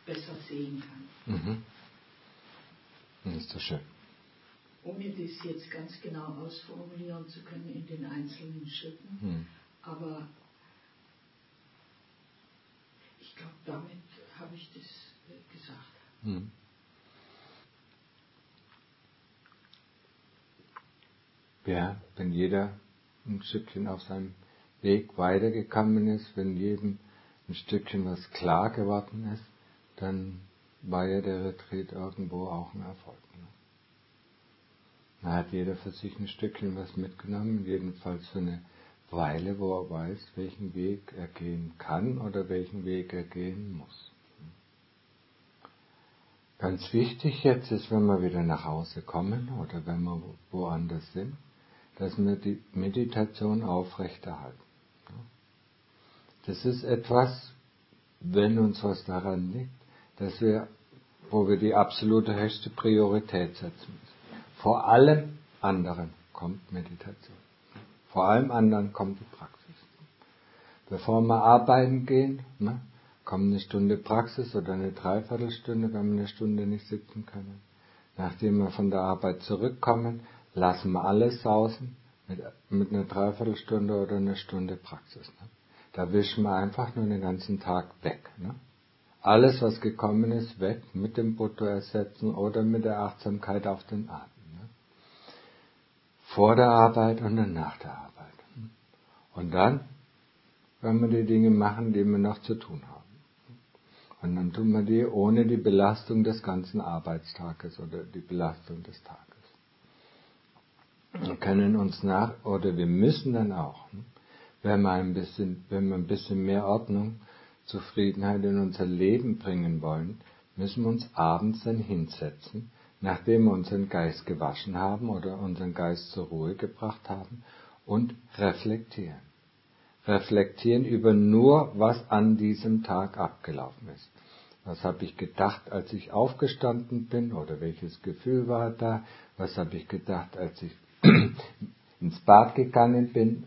besser sehen kann. Das ist so schön. Ohne das jetzt ganz genau ausformulieren zu können in den einzelnen Schritten, aber ich glaube, damit habe ich das gesagt. Ja, wenn jeder ein Stückchen auf seinem Weg weitergekommen ist, wenn jedem ein Stückchen was klar geworden ist, dann war ja der Retreat irgendwo auch ein Erfolg. Ne? Da hat jeder für sich ein Stückchen was mitgenommen, jedenfalls für eine Weile, wo er weiß, welchen Weg er gehen kann oder welchen Weg er gehen muss. Ganz wichtig jetzt ist, wenn wir wieder nach Hause kommen oder wenn wir woanders sind, dass wir die Meditation aufrechterhalten. Das ist etwas, wenn uns was daran liegt, dass wo wir die absolute höchste Priorität setzen müssen. Vor allem anderen kommt Meditation. Vor allem anderen kommt die Praxis. Bevor wir arbeiten gehen, kommt eine Stunde Praxis oder eine Dreiviertelstunde, wenn wir eine Stunde nicht sitzen können. Nachdem wir von der Arbeit zurückkommen, lassen wir alles sausen mit einer Dreiviertelstunde oder einer Stunde Praxis. Ne? Da wischen wir einfach nur den ganzen Tag weg. Ne? Alles, was gekommen ist, weg, mit dem Buddha ersetzen oder mit der Achtsamkeit auf den Atem. Ne? Vor der Arbeit und dann nach der Arbeit. Und dann, wenn wir die Dinge machen, die wir noch zu tun haben. Und dann tun wir die ohne die Belastung des ganzen Arbeitstages oder die Belastung des Tages. Wir können uns wir müssen dann auch, wenn wir ein bisschen mehr Ordnung, Zufriedenheit in unser Leben bringen wollen, müssen wir uns abends dann hinsetzen, nachdem wir unseren Geist gewaschen haben oder unseren Geist zur Ruhe gebracht haben und reflektieren. Reflektieren über nur, was an diesem Tag abgelaufen ist. Was habe ich gedacht, als ich aufgestanden bin, oder welches Gefühl war da? Was habe ich gedacht, als ich ins Bad gegangen bin,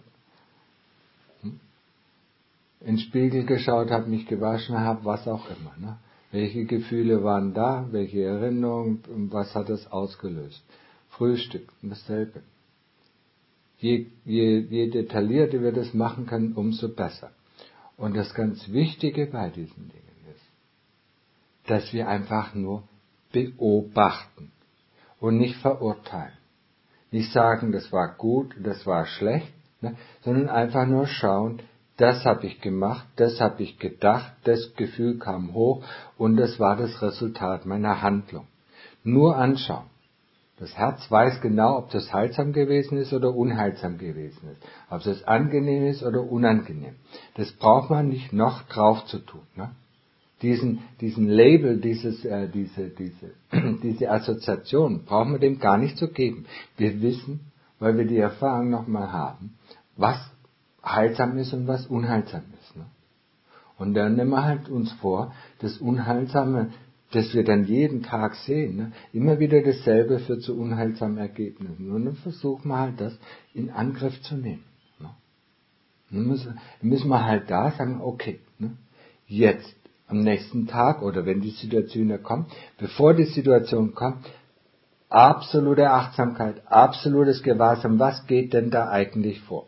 in den Spiegel geschaut habe, mich gewaschen habe, was auch immer. Ne? Welche Gefühle waren da, welche Erinnerungen, was hat das ausgelöst? Frühstück, dasselbe. Je detaillierter wir das machen können, umso besser. Und das ganz Wichtige bei diesen Dingen ist, dass wir einfach nur beobachten und nicht verurteilen. Nicht sagen, das war gut, das war schlecht, sondern einfach nur schauen, das habe ich gemacht, das habe ich gedacht, das Gefühl kam hoch und das war das Resultat meiner Handlung. Nur anschauen. Das Herz weiß genau, ob das heilsam gewesen ist oder unheilsam gewesen ist. Ob das angenehm ist oder unangenehm. Das braucht man nicht noch drauf zu tun. Ne? Diesen Label, diese Assoziation, brauchen wir dem gar nicht zu geben. Wir wissen, weil wir die Erfahrung nochmal haben, was heilsam ist und was unheilsam ist. Ne? Und dann nehmen wir halt uns vor, das Unheilsame, das wir dann jeden Tag sehen, immer wieder dasselbe führt zu unheilsamen Ergebnissen. Und dann versuchen wir halt das in Angriff zu nehmen. Dann müssen wir halt da sagen, okay, jetzt, am nächsten Tag oder wenn die Situation da kommt, bevor die Situation kommt, absolute Achtsamkeit, absolutes Gewahrsam, was geht denn da eigentlich vor?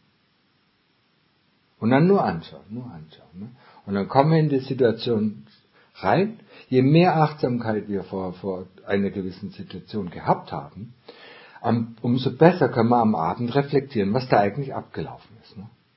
Und dann nur anschauen. Und dann kommen wir in die Situation rein. Je mehr Achtsamkeit wir vor einer gewissen Situation gehabt haben, umso besser können wir am Abend reflektieren, was da eigentlich abgelaufen ist.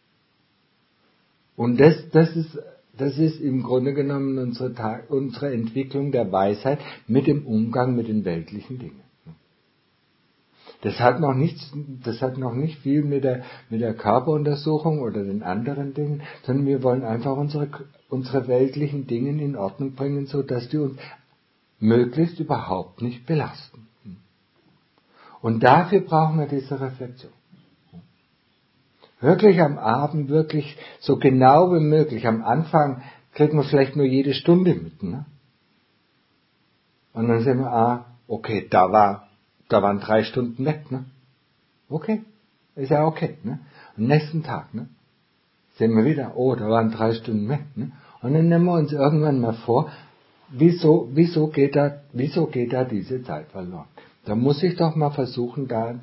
Und das ist im Grunde genommen unsere Entwicklung der Weisheit mit dem Umgang mit den weltlichen Dingen. Das hat noch nicht viel mit der Körperuntersuchung oder den anderen Dingen, sondern wir wollen einfach unsere weltlichen Dinge in Ordnung bringen, so dass die uns möglichst überhaupt nicht belasten. Und dafür brauchen wir diese Reflexion. Wirklich am Abend, wirklich so genau wie möglich. Am Anfang kriegen wir vielleicht nur jede Stunde mit. Ne? Und dann sehen wir, okay, da waren 3 Stunden weg. Ne? Okay, ist ja okay. Ne? Am nächsten Tag sehen wir wieder, da waren 3 Stunden weg. Ne? Und dann nehmen wir uns irgendwann mal vor, wieso geht da diese Zeit verloren? Da muss ich doch mal versuchen, dann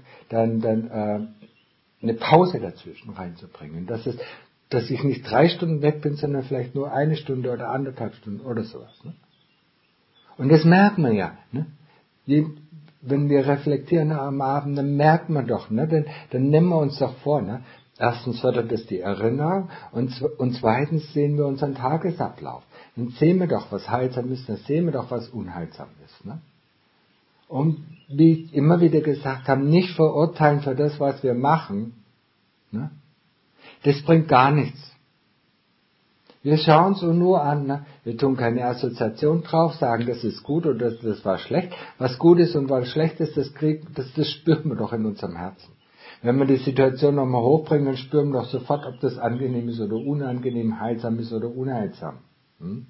eine Pause dazwischen reinzubringen. Dass ich nicht 3 Stunden weg bin, sondern vielleicht nur 1 Stunde oder 1,5 Stunden oder sowas. Ne? Und das merkt man ja. Ne? Wenn wir reflektieren am Abend, dann merkt man doch, ne? Dann nehmen wir uns doch vor, ne? Erstens fördert es die Erinnerung und zweitens sehen wir unseren Tagesablauf. Dann sehen wir doch, was heilsam ist, dann sehen wir doch, was unheilsam ist. Ne? Und wie ich immer wieder gesagt habe, nicht verurteilen für das, was wir machen, ne? Das bringt gar nichts. Wir schauen es nur an, ne? Wir tun keine Assoziation drauf, sagen, das ist gut oder das war schlecht. Was gut ist und was schlecht ist, das spüren wir doch in unserem Herzen. Wenn wir die Situation nochmal hochbringen, dann spüren wir doch sofort, ob das angenehm ist oder unangenehm, heilsam ist oder unheilsam. Und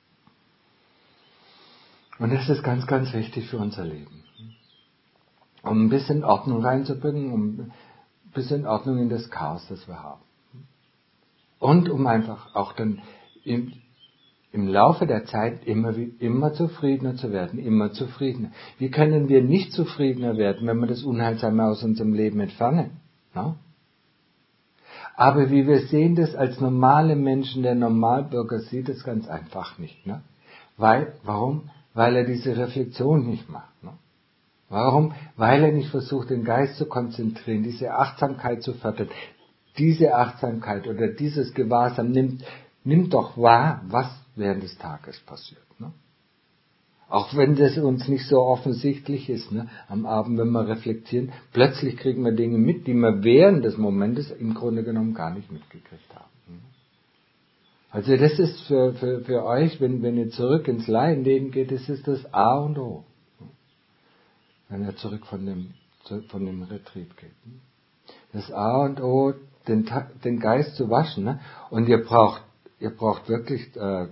das ist ganz, ganz wichtig für unser Leben. Um ein bisschen Ordnung reinzubringen, um ein bisschen Ordnung in das Chaos, das wir haben. Und um einfach auch dann im Laufe der Zeit immer zufriedener zu werden, immer zufriedener. Wie können wir nicht zufriedener werden, wenn wir das Unheilsame aus unserem Leben entfernen? No? Aber wie wir sehen das als normale Menschen, der Normalbürger sieht es ganz einfach nicht. Ne? Warum? Weil er diese Reflexion nicht macht. Ne? Warum? Weil er nicht versucht, den Geist zu konzentrieren, diese Achtsamkeit zu fördern. Diese Achtsamkeit oder dieses Gewahrsam nimmt doch wahr, was während des Tages passiert. Ne? Auch wenn das uns nicht so offensichtlich ist, ne? Am Abend, wenn wir reflektieren, plötzlich kriegen wir Dinge mit, die wir während des Momentes im Grunde genommen gar nicht mitgekriegt haben. Ne? Also das ist für euch, wenn ihr zurück ins Laienleben geht, das ist das A und O. Ne? Wenn ihr zurück von dem Retreat geht. Ne? Das A und O, den Geist zu waschen, ne? Und ihr braucht wirklich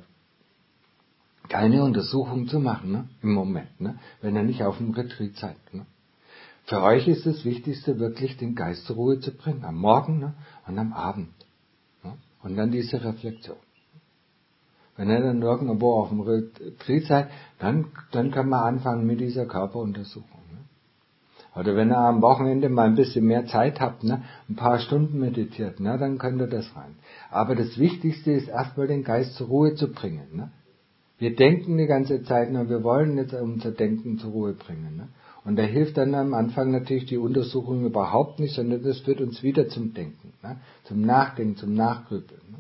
keine Untersuchung zu machen, ne? Im Moment, ne? Wenn ihr nicht auf dem Retreat seid. Ne? Für euch ist das Wichtigste wirklich, den Geist zur Ruhe zu bringen, am Morgen, ne? Und am Abend. Ne? Und dann diese Reflexion. Wenn ihr dann irgendwo auf dem Retreat seid, dann kann man anfangen mit dieser Körperuntersuchung. Oder wenn ihr am Wochenende mal ein bisschen mehr Zeit habt, ne, ein paar Stunden meditiert, ne, dann könnt ihr das rein. Aber das Wichtigste ist erstmal den Geist zur Ruhe zu bringen. Ne. Wir denken die ganze Zeit, ne, wir wollen jetzt unser Denken zur Ruhe bringen. Ne. Und da hilft dann am Anfang natürlich die Untersuchung überhaupt nicht, sondern das führt uns wieder zum Denken, ne, zum Nachdenken, zum Nachgrübeln. Ne.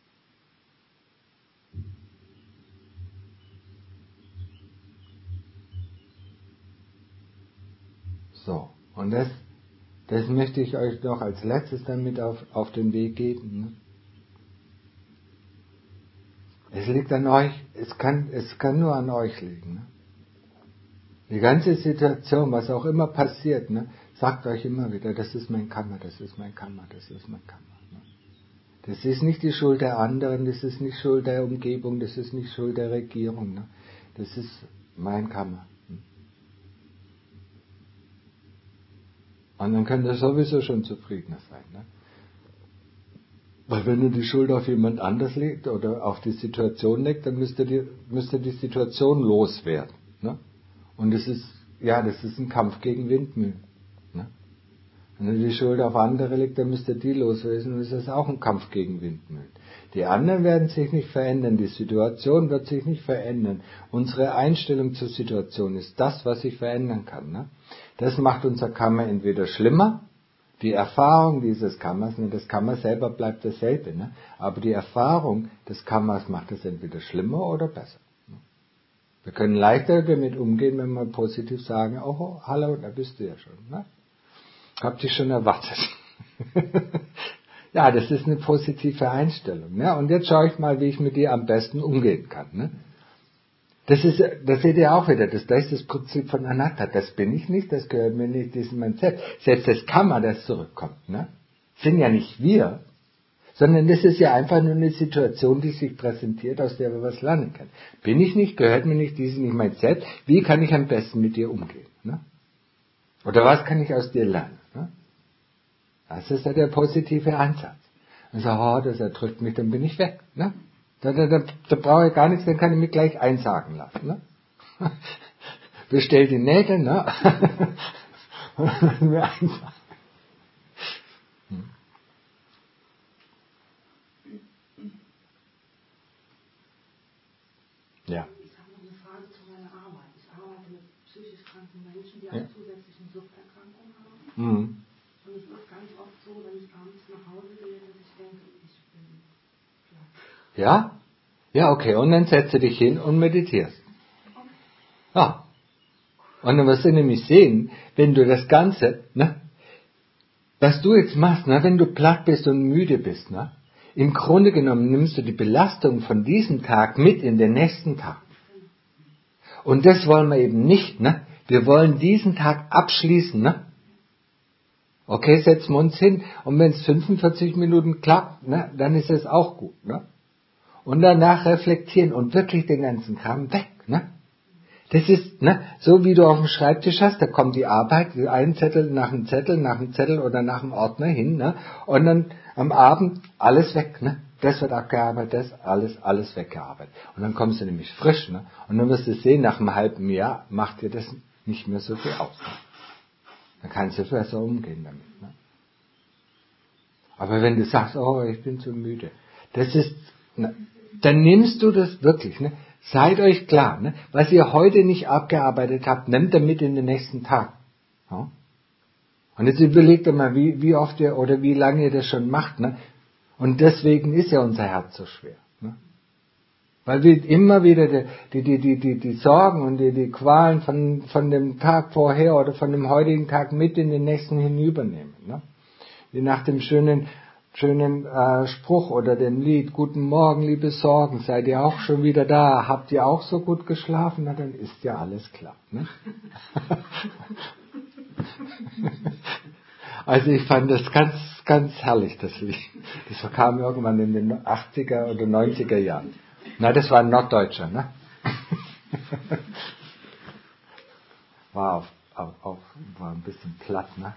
So, und das möchte ich euch noch als letztes damit auf den Weg geben. Ne? Es liegt an euch, es kann nur an euch liegen. Ne? Die ganze Situation, was auch immer passiert, ne, sagt euch immer wieder, das ist mein Karma, das ist mein Karma, das ist mein Karma. Ne? Das ist nicht die Schuld der anderen, das ist nicht Schuld der Umgebung, das ist nicht Schuld der Regierung. Ne? Das ist mein Karma. Und dann könnt ihr sowieso schon zufriedener sein. Ne? Weil wenn ihr die Schuld auf jemand anders legt oder auf die Situation legt, dann müsst ihr die Situation loswerden. Ne? Und das ist ein Kampf gegen Windmühlen. Ne? Wenn ihr die Schuld auf andere legt, dann müsst ihr die loswerden, und das ist auch ein Kampf gegen Windmühlen. Die anderen werden sich nicht verändern, die Situation wird sich nicht verändern. Unsere Einstellung zur Situation ist das, was sich verändern kann. Ne? Das macht unser Karma entweder schlimmer, die Erfahrung dieses Karmas, ne, das Karma selber bleibt dasselbe, ne? Aber die Erfahrung des Karmas macht es entweder schlimmer oder besser. Ne? Wir können leichter damit umgehen, wenn wir positiv sagen, oh, hallo, da bist du ja schon. Ne? Hab dich schon erwartet. Ja, das ist eine positive Einstellung. Ne? Und jetzt schaue ich mal, wie ich mit dir am besten umgehen kann. Ne? Das seht ihr auch wieder, das ist das Prinzip von Anatta. Das bin ich nicht, das gehört mir nicht, das ist mein Selbst. Selbst das Karma, das zurückkommt, ne? Sind ja nicht wir, sondern das ist ja einfach nur eine Situation, die sich präsentiert, aus der wir was lernen können. Bin ich nicht, gehört mir nicht, das ist nicht mein Selbst. Wie kann ich am besten mit dir umgehen? Ne? Oder was kann ich aus dir lernen? Ne? Das ist ja der positive Ansatz. Und so, das erdrückt mich, dann bin ich weg. Ne? Da brauche ich gar nichts, dann kann ich mich gleich einsagen lassen. Ne? Bestell die Nägel, ne? Und dann mir einsagen. Ja. Ich habe noch eine Frage zu meiner Arbeit. Ich arbeite mit psychisch kranken Menschen, die eine zusätzliche Suchterkrankung haben. Mhm. Und es ist ganz oft so, wenn ich abends nach Hause gehe, dass ich denke, ich bin platt. Ja? Ja, okay. Und dann setze dich hin und meditierst. Ja. Und dann wirst du nämlich sehen, wenn du das Ganze, ne, was du jetzt machst, ne, wenn du platt bist und müde bist, ne, im Grunde genommen nimmst du die Belastung von diesem Tag mit in den nächsten Tag. Und das wollen wir eben nicht, ne? Wir wollen diesen Tag abschließen, ne? Okay, setzen wir uns hin und wenn es 45 Minuten klappt, ne, dann ist es auch gut, ne? Und danach reflektieren und wirklich den ganzen Kram weg, ne? Das ist, ne, so wie du auf dem Schreibtisch hast, da kommt die Arbeit, ein Zettel nach dem Zettel oder nach dem Ordner hin, ne? Und dann am Abend alles weg, ne? Das wird abgearbeitet, das alles weggearbeitet. Und dann kommst du nämlich frisch, ne? Und dann wirst du sehen, nach einem halben Jahr macht dir das nicht mehr so viel aus. Ne? Dann kannst du besser umgehen damit, ne? Aber wenn du sagst, oh, ich bin zu müde, das ist, ne, dann nimmst du das wirklich, ne? Seid euch klar, ne? Was ihr heute nicht abgearbeitet habt, nehmt damit in den nächsten Tag. Ja? Und jetzt überlegt ihr mal, wie oft ihr oder wie lange ihr das schon macht, ne? Und deswegen ist ja unser Herz so schwer, ne? Weil wir immer wieder die Sorgen und die Qualen von dem Tag vorher oder von dem heutigen Tag mit in den nächsten hinübernehmen, ne? Wie nach dem schönen Spruch oder dem Lied, guten Morgen, liebe Sorgen, seid ihr auch schon wieder da? Habt ihr auch so gut geschlafen? Na, dann ist ja alles klar. Ne? Also ich fand das ganz, ganz herrlich, das Lied. Das kam irgendwann in den 80er oder 90er Jahren. Na, das war ein Norddeutscher, ne? War ein bisschen platt, ne?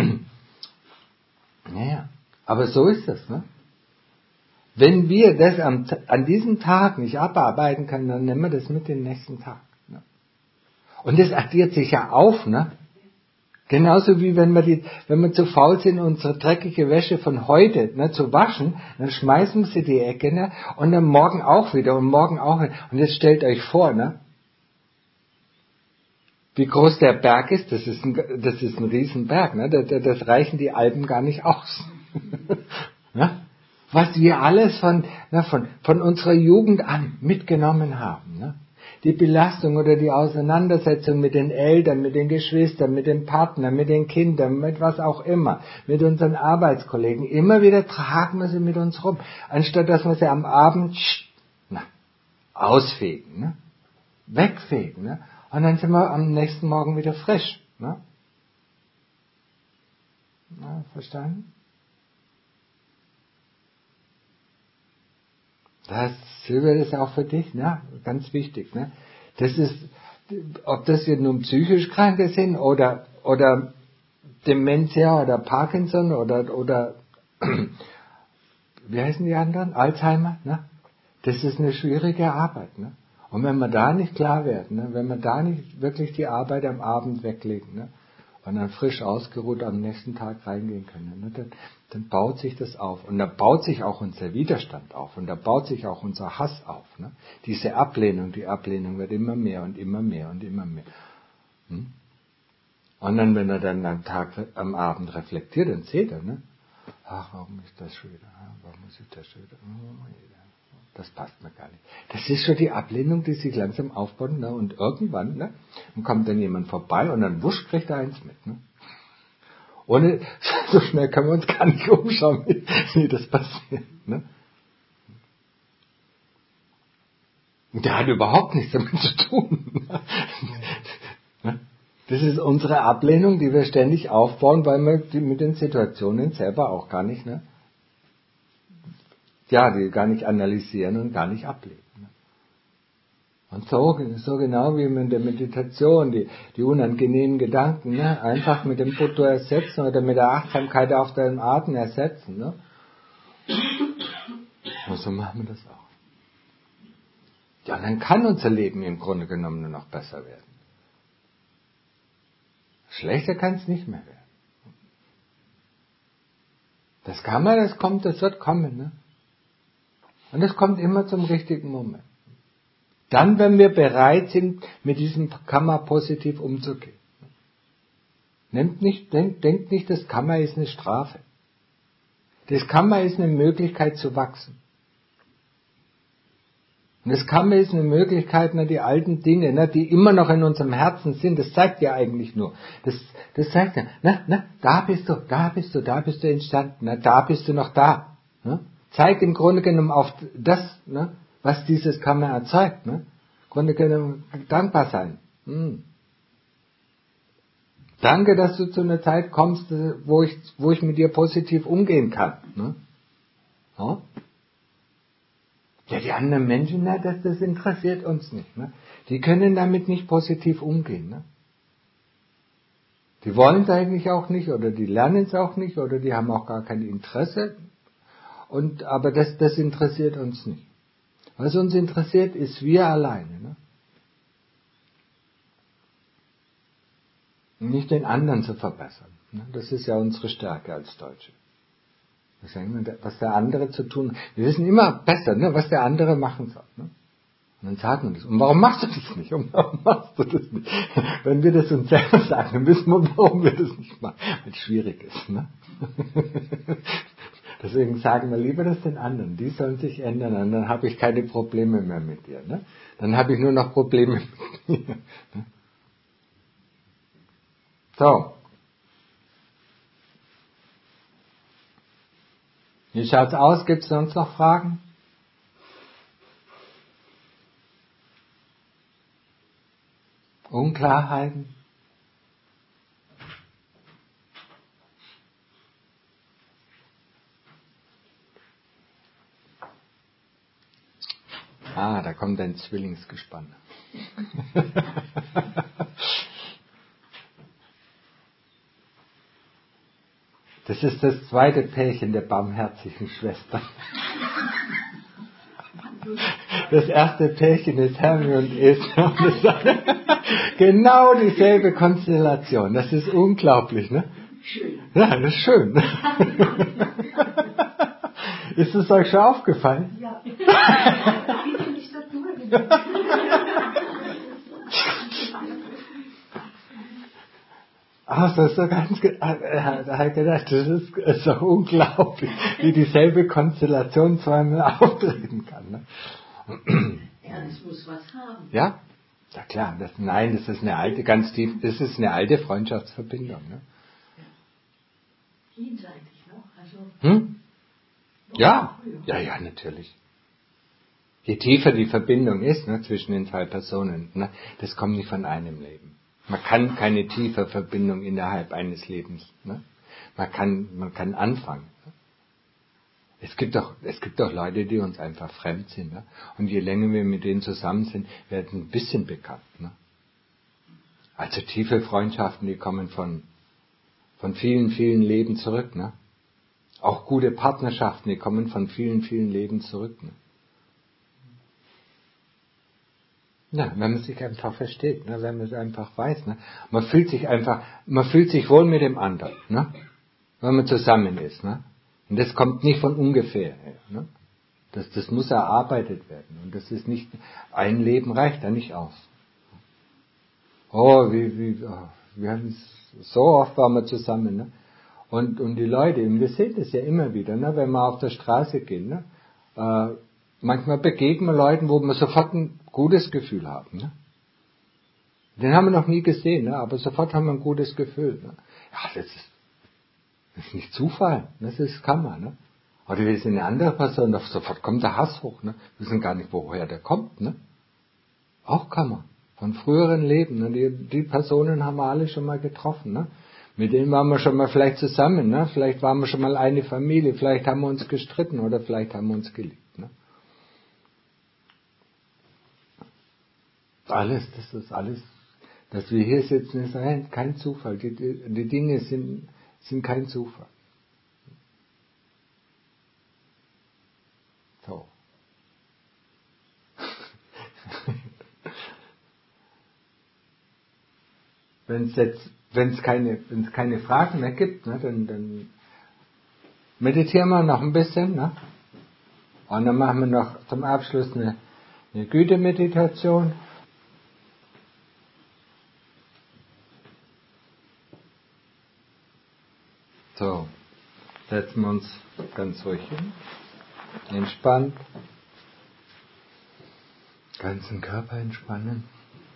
Naja, aber so ist es, ne? Wenn wir das an diesem Tag nicht abarbeiten können, dann nehmen wir das mit den nächsten Tag. Ne? Und das addiert sich ja auf, ne? Genauso wie wenn wir zu faul sind, unsere dreckige Wäsche von heute, ne, zu waschen, dann schmeißen wir sie in die Ecke, ne? Und dann morgen auch wieder und morgen auch wieder. Und jetzt stellt euch vor, ne? Wie groß der Berg ist, das ist ein Riesenberg, ne? Das reichen die Alpen gar nicht aus. Ne? Was wir alles von unserer Jugend an mitgenommen haben. Ne? Die Belastung oder die Auseinandersetzung mit den Eltern, mit den Geschwistern, mit dem Partner, mit den Kindern, mit was auch immer, mit unseren Arbeitskollegen. Immer wieder tragen wir sie mit uns rum, anstatt dass wir sie am Abend ausfegen, ne? Wegfegen. Ne? Und dann sind wir am nächsten Morgen wieder frisch. Ne? Na, verstanden? Silvia, das ist auch für dich, ne? Ganz wichtig. Ne? Das ist, ob das jetzt nun psychisch Kranke sind oder Dementia oder Parkinson oder wie heißen die anderen? Alzheimer. Ne? Das ist eine schwierige Arbeit. Ne? Und wenn wir da nicht klar werden, ne? Wenn wir da nicht wirklich die Arbeit am Abend weglegen, ne? Und dann frisch ausgeruht am nächsten Tag reingehen können, ne? Dann baut sich das auf. Und da baut sich auch unser Widerstand auf. Und da baut sich auch unser Hass auf. Ne? Diese Ablehnung, die Ablehnung wird immer mehr und immer mehr und immer mehr. Hm? Und dann, wenn er dann am Abend reflektiert, dann seht er, ne? Ach, warum ist das schon wieder? Warum ist das schon wieder? Das passt mir gar nicht. Das ist schon die Ablehnung, die sich langsam aufbaut, ne? Und irgendwann, ne? Dann kommt dann jemand vorbei und dann wusch kriegt er eins mit, ne? Ohne, so schnell können wir uns gar nicht umschauen, wie das passiert, ne? Und der hat überhaupt nichts damit zu tun. Ne? Das ist unsere Ablehnung, die wir ständig aufbauen, weil wir mit den Situationen selber auch gar nicht, ne? Ja, die gar nicht analysieren und gar nicht ablegen. Ne? Und so genau wie in der Meditation, die unangenehmen Gedanken, ne? Einfach mit dem Buddha ersetzen oder mit der Achtsamkeit auf deinen Atem ersetzen. Ne? Und so machen wir das auch. Ja, dann kann unser Leben im Grunde genommen nur noch besser werden. Schlechter kann es nicht mehr werden. Das Karma, das kommt, das wird kommen. Ne? Und es kommt immer zum richtigen Moment. Dann, wenn wir bereit sind, mit diesem Karma positiv umzugehen. Denkt nicht, das Karma ist eine Strafe. Das Karma ist eine Möglichkeit zu wachsen. Und das Karma ist eine Möglichkeit, die alten Dinge, die immer noch in unserem Herzen sind, das zeigt ja eigentlich nur. Das zeigt ja, da bist du entstanden, da bist du noch da. Zeigt im Grunde genommen auf das, was dieses Karma erzeugt. Im Grunde genommen dankbar sein. Danke, dass du zu einer Zeit kommst, wo ich mit dir positiv umgehen kann. Ja, die anderen Menschen, das interessiert uns nicht. Die können damit nicht positiv umgehen. Die wollen es eigentlich auch nicht, oder die lernen es auch nicht, oder die haben auch gar kein Interesse. Aber das interessiert uns nicht. Was uns interessiert, ist wir alleine. Nicht den anderen zu verbessern. Das ist ja unsere Stärke als Deutsche. Was der andere zu tun hat. Wir wissen immer besser, was der andere machen soll. Und dann sagen wir das. Und warum machst du das nicht? Und warum machst du das nicht? Wenn wir das uns selber sagen, dann wissen wir, warum wir das nicht machen. Weil es schwierig ist. Deswegen sagen wir lieber das den anderen. Die sollen sich ändern, und dann habe ich keine Probleme mehr mit dir. Dann habe ich nur noch Probleme mit mir. So. Wie schaut's aus? Gibt es sonst noch Fragen? Unklarheiten? Da kommt ein Zwillingsgespann. Das ist das zweite Pärchen der barmherzigen Schwestern. Das erste Pärchen ist Hermie und Esther. Und das ist genau dieselbe Konstellation. Das ist unglaublich, Schön. Ja, das ist schön. Ist es euch schon aufgefallen? Ja. Wie bin ich das nur Das ist so ganz, da hat gedacht, das ist doch unglaublich, wie dieselbe Konstellation zweimal auftreten kann. Ja, es muss was haben. Ja? Ja klar, das ist eine alte, ganz tief, das ist eine alte Freundschaftsverbindung. Jenseitig noch? Also Ja, natürlich. Je tiefer die Verbindung ist zwischen den zwei Personen, das kommt nicht von einem Leben. Man kann keine tiefe Verbindung innerhalb eines Lebens. Man kann anfangen. Es gibt doch Leute, die uns einfach fremd sind. Und je länger wir mit denen zusammen sind, werden wir ein bisschen bekannt. Also tiefe Freundschaften, die kommen von vielen, vielen Leben zurück. Auch gute Partnerschaften, die kommen von vielen, vielen Leben zurück. Ja, wenn man sich einfach versteht, wenn man es einfach weiß. Man fühlt sich wohl mit dem anderen, wenn man zusammen ist. Und das kommt nicht von ungefähr her. Das muss erarbeitet werden. Und das ist nicht, ein Leben reicht da nicht aus. Wir haben so oft waren wir zusammen. Und die Leute, wir sehen das ja immer wieder, wenn wir auf der Straße gehen. Manchmal begegnen wir Leuten, wo wir sofort ein gutes Gefühl haben. Den haben wir noch nie gesehen, aber sofort haben wir ein gutes Gefühl. Ja, das ist nicht Zufall, das ist Karma. Oder wir sind eine andere Person, sofort kommt der Hass hoch. Wir wissen gar nicht, woher der kommt. Auch Karma, von früheren Leben. Die Personen haben wir alle schon mal getroffen. Mit denen waren wir schon mal vielleicht zusammen. Vielleicht waren wir schon mal eine Familie, vielleicht haben wir uns gestritten oder vielleicht haben wir uns geliebt. Das ist alles, dass wir hier sitzen, ist kein Zufall. Die Dinge sind kein Zufall. So. wenn es keine Fragen mehr gibt, ne, dann meditieren wir noch ein bisschen, ne? Und dann machen wir noch zum Abschluss eine Güte-Meditation. So, setzen wir uns ganz ruhig hin, entspannt, ganzen Körper entspannen.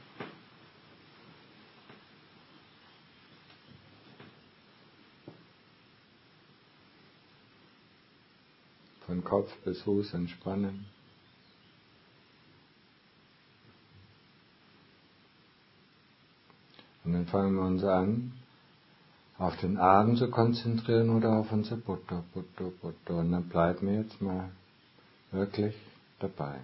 Von Kopf bis Fuß entspannen. Und dann fangen wir uns an, auf den Atem zu konzentrieren oder auf unser Buddha. Und dann bleiben wir jetzt mal wirklich dabei.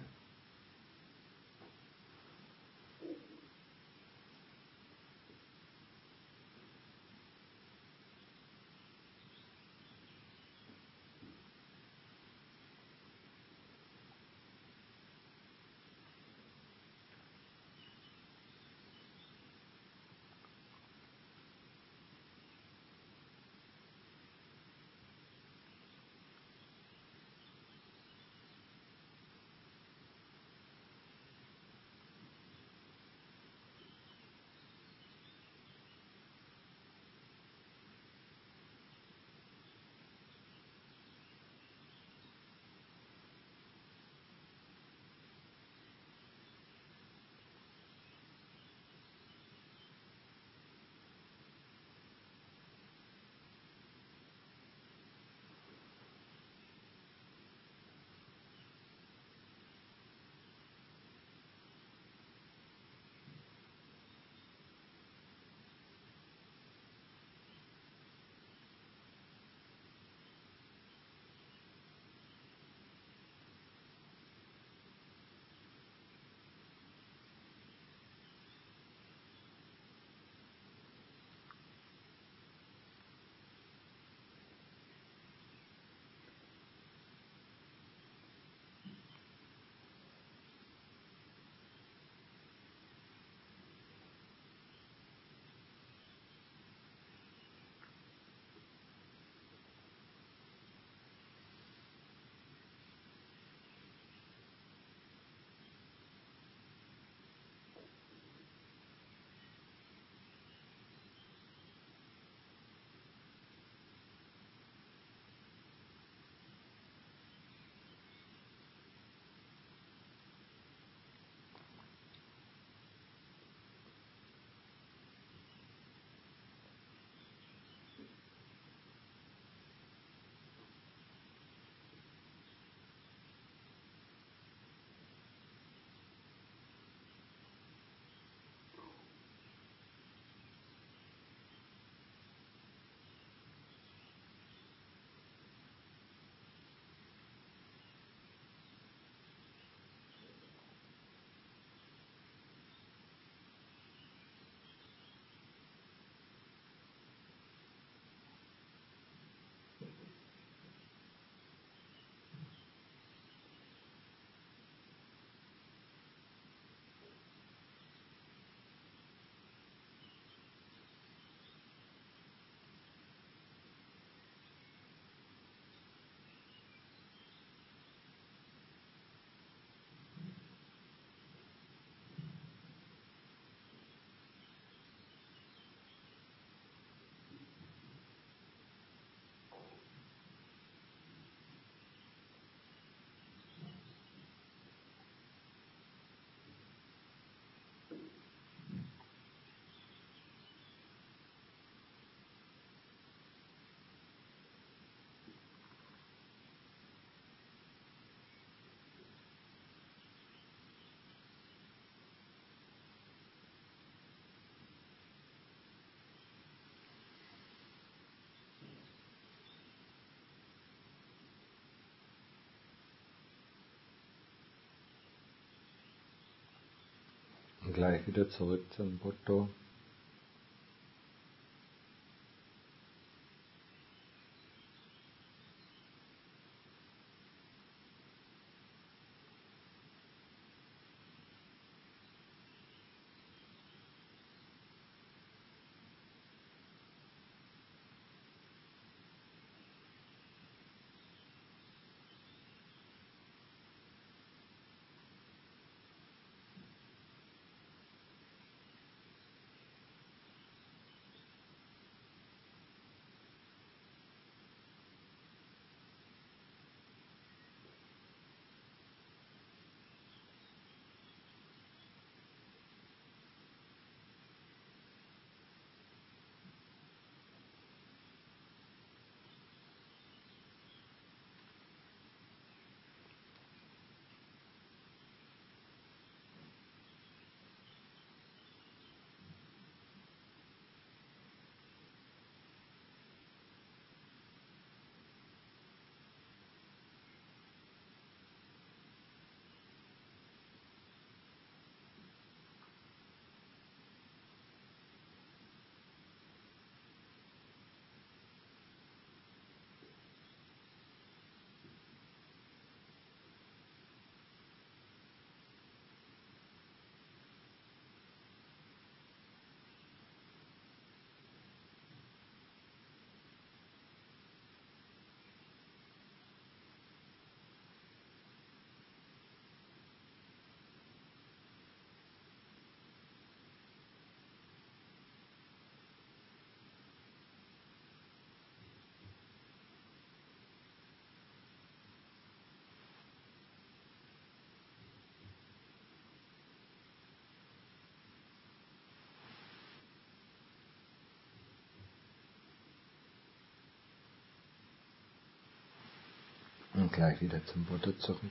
Und gleich wieder zurück zum Buddha. Und gleich wieder zum Buddha zurück.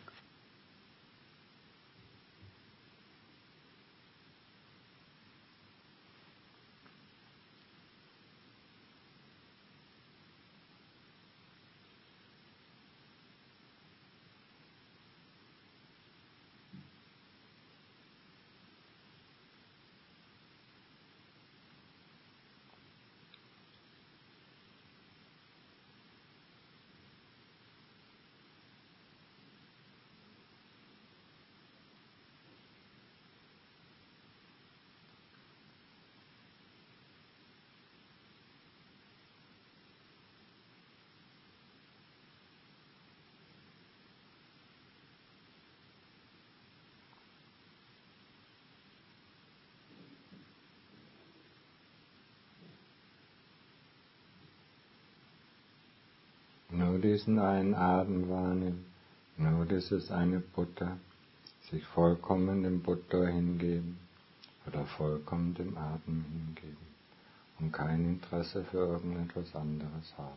Nur diesen einen Atem wahrnehmen, nur dieses eine Buddha, sich vollkommen dem Buddha hingeben oder vollkommen dem Atem hingeben und kein Interesse für irgendetwas anderes haben.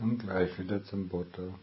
Und gleich wieder zum Buddha.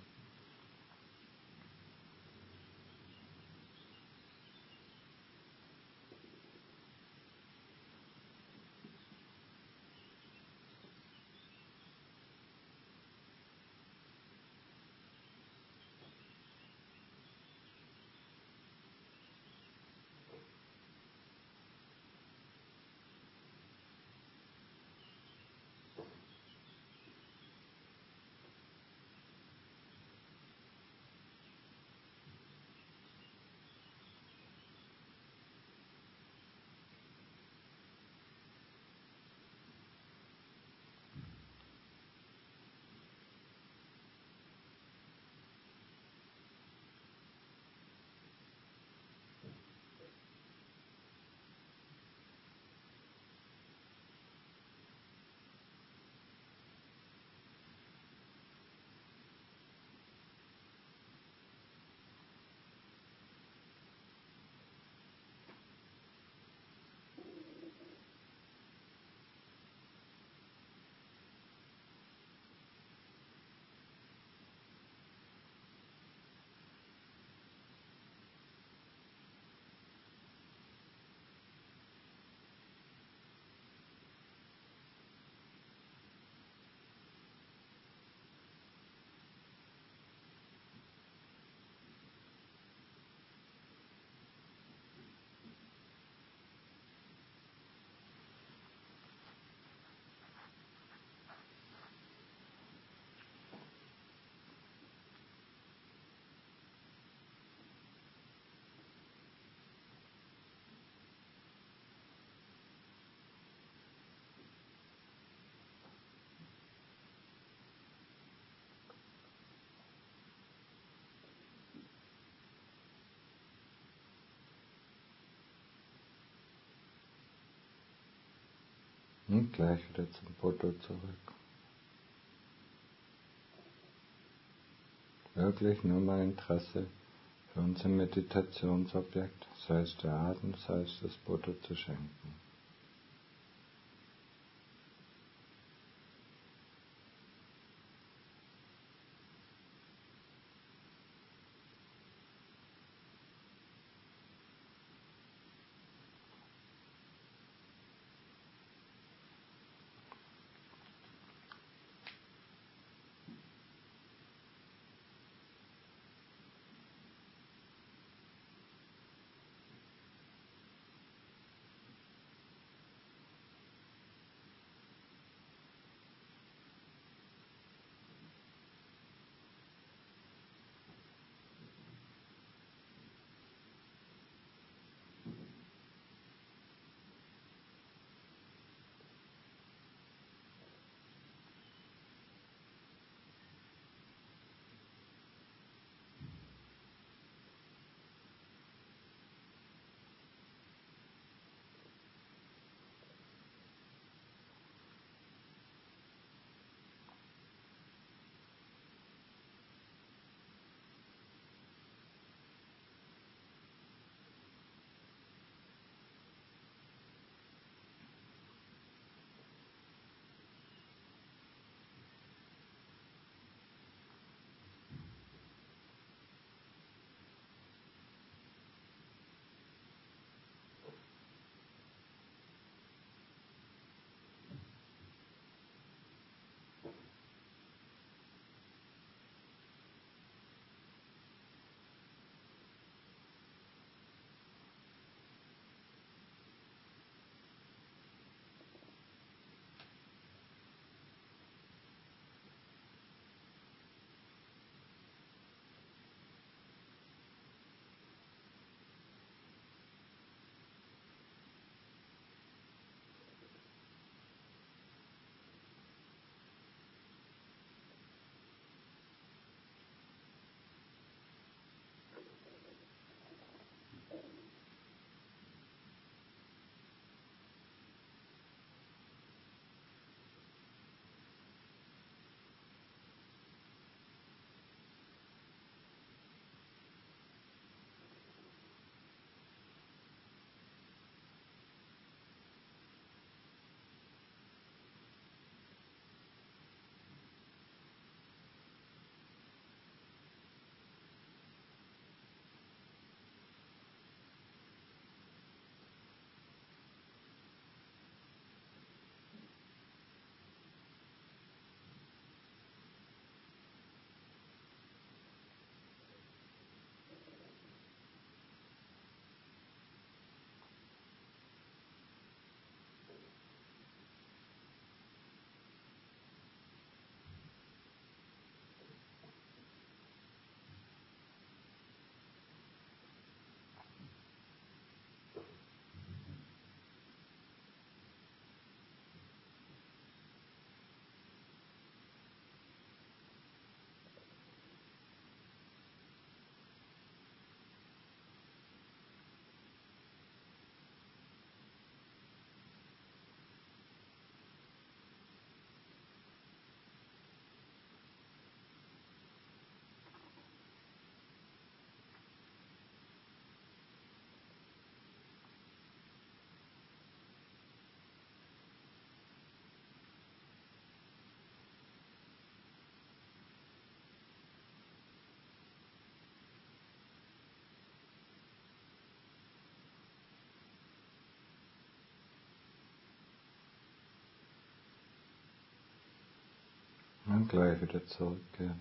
Und gleich wieder zum Buddha zurück. Wirklich nur mal Interesse für unser Meditationsobjekt, sei es der Atem, sei es das Buddha zu schenken. Dann gleich wieder zurückkehren.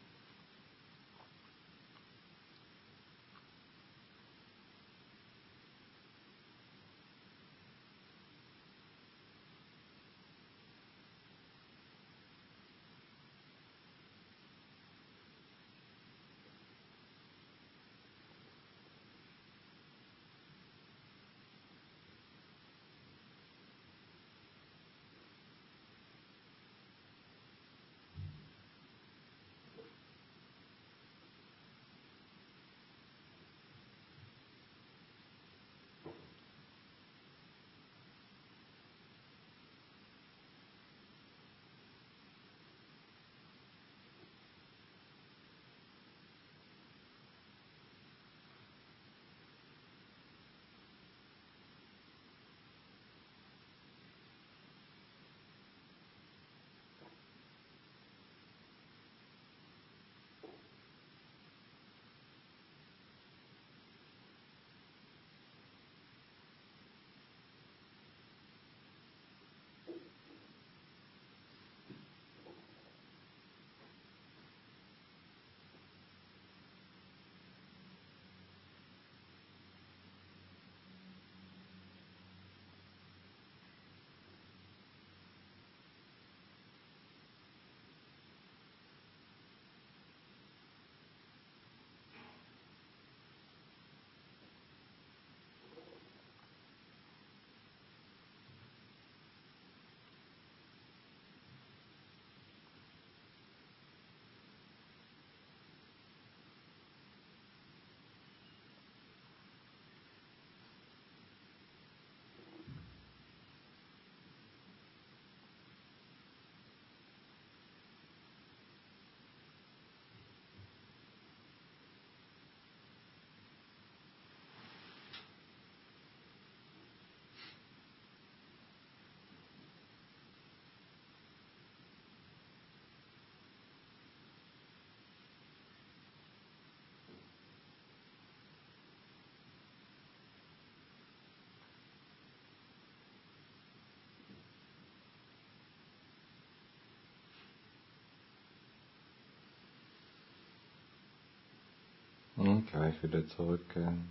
Und gleich wieder zurückkehren.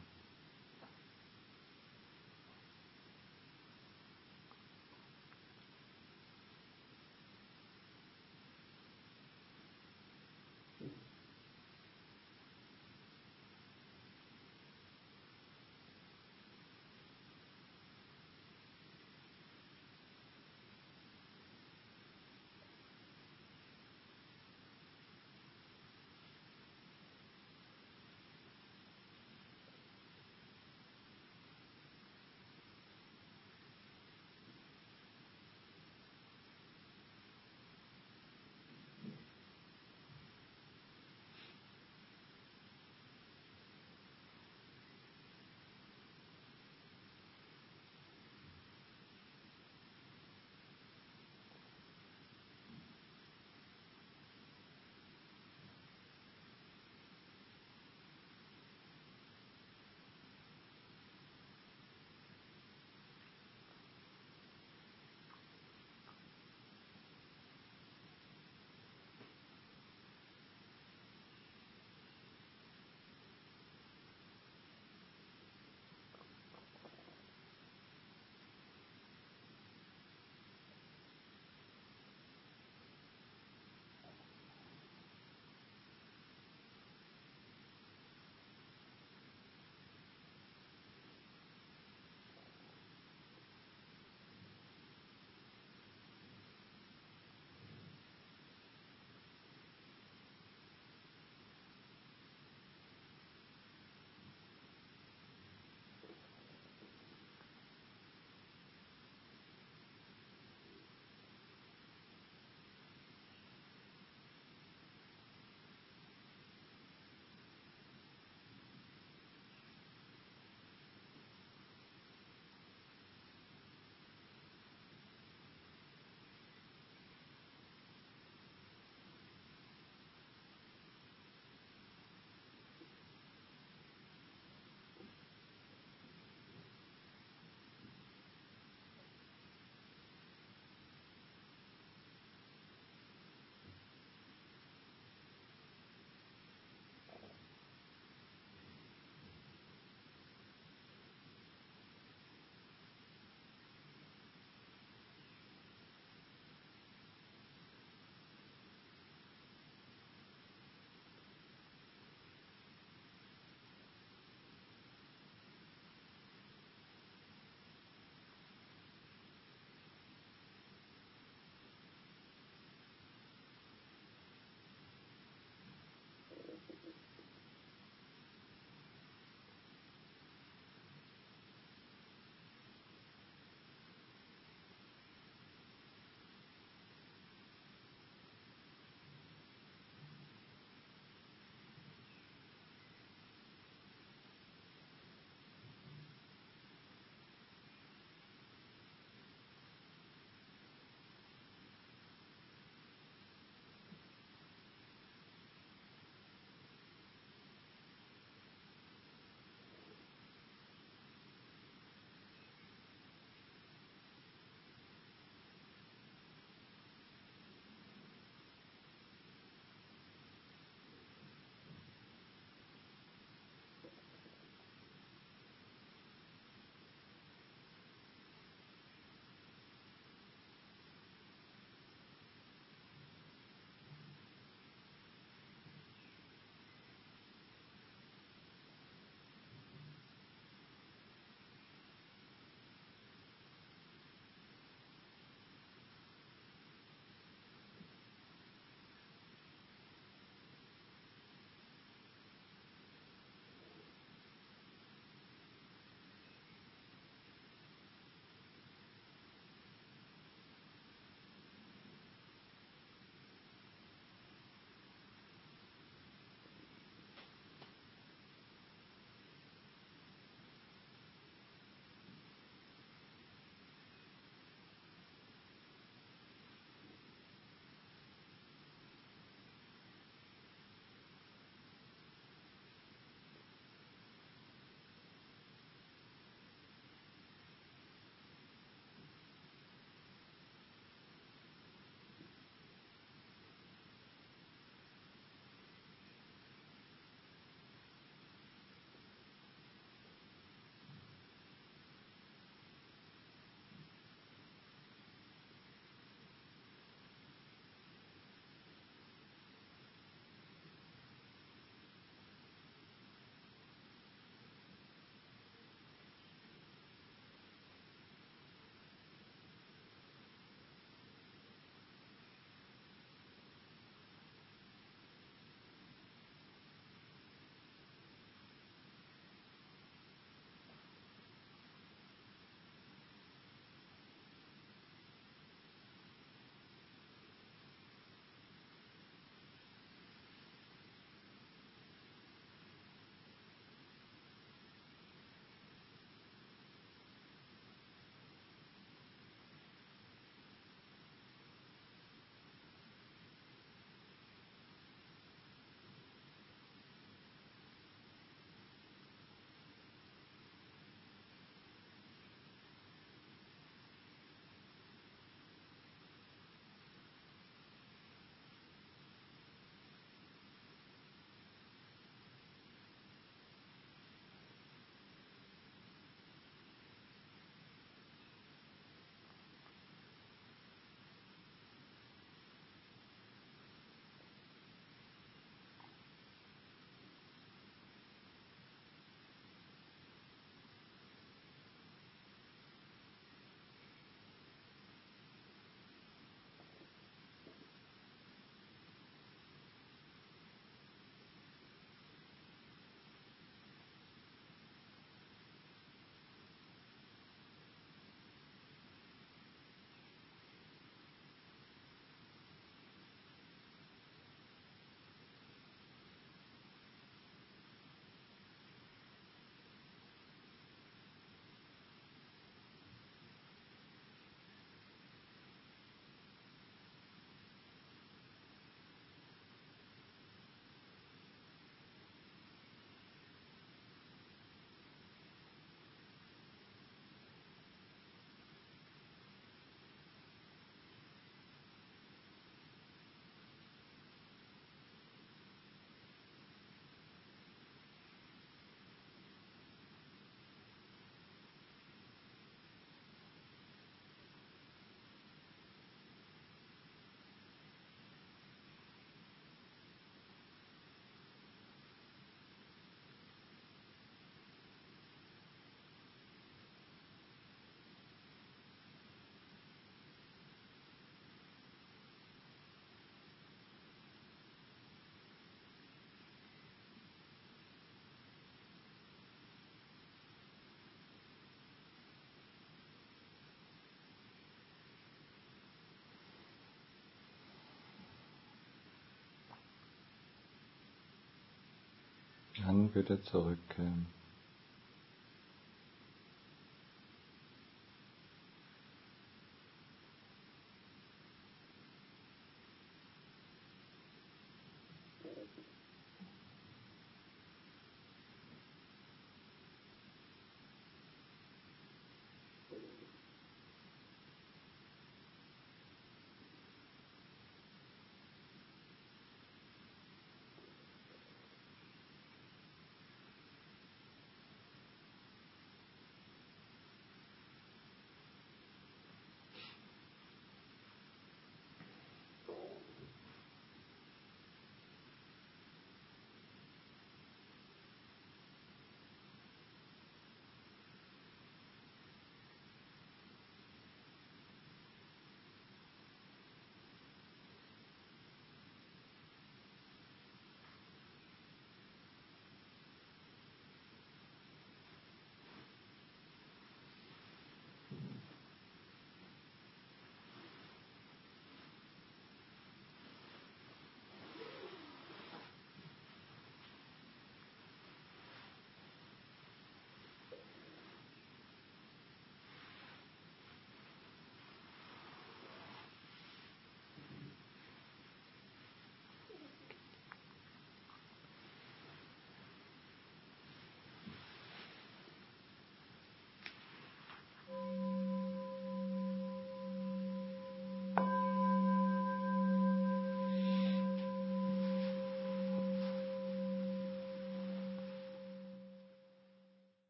Dann wieder zurückkehren.